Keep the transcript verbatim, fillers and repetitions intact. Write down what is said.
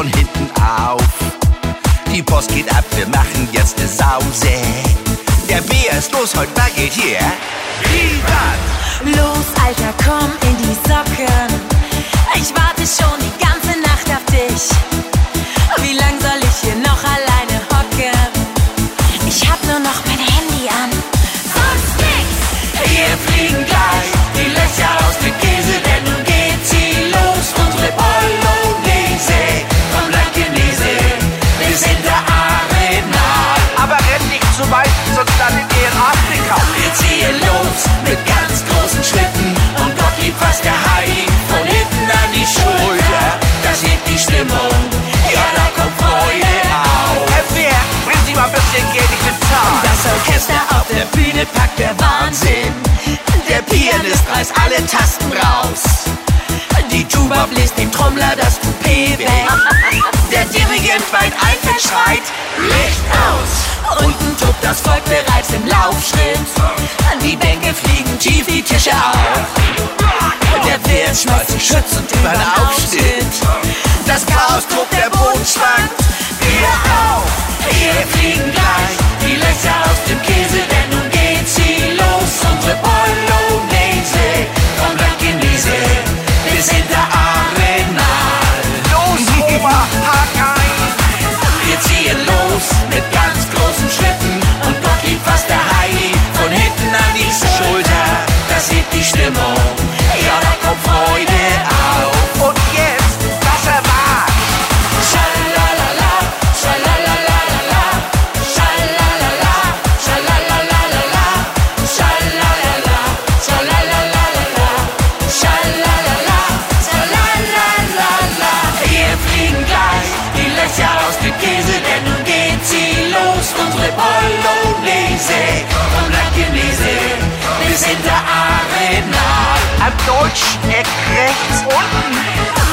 von hinten auf. Die Post geht ab, wir machen jetzt ne Sause. Der Bär ist los, heute wackelt hier. Vivat! Los, Alter, komm in die Socken. Ich warte schon die ganze Nacht auf dich. Wie lang soll ich hier noch alleine hocken? Ich hab nur noch mein Handy an. Sonst nix! Wir fliegen gleich die Löcher aus dem Käse, denn nun geht sie los. Unsere Bolognese vom Blankenese bis in der Arena. Aber renn nicht zu weit, sonst landet ihr in Afrika. Wir ziehen los mit ganz großen Schritten und Gottlieb fast geheim von hinten an die Schulter. Das hebt die Stimmung, ja, da kommt Freude auf. Herr Bär, bringen Sie mal ein bisschen Geld, ich bin zart. Das Orchester auf der Bühne packt der Wahnsinn. Der Pianist reißt alle Tasten raus. Die Tuba bläst dem Trommler das Coupé weg. Der Dirigent weint ein, verschreit Licht aus. Unten tobt das Volk bereits im Laufschritt. Die Bänke fliegen tief, die Tische auf. Der Pferd schmeißt den Schütz und über den Aufschnitt. Das Chaos tobt, der Boden schwankt. Wir auch, wir fliegen gleich die Löcher aus dem Käse, denn nun geht sie los. Unsere Bolognese vom Blankenese bis in der Arena. Los, Ober, hack ein! Wir ziehen los mit ganz großen Schritten und Gottlieb fast daheim von hinten an die Schulter. Das hebt die Stimmung, ja, da kommt Freude auf. Und jetzt, das erwartet. Schalalala, schalalalala, schalalala, schalalalala, schalalala, schalalalala, schalalala, schalalala. Wir fliegen gleich die Löcher aus dem Käse, denn nun geht sie los. Unsere Bolognese vom Blankenese bis in der Arena. Am Deutscheck rechts unten.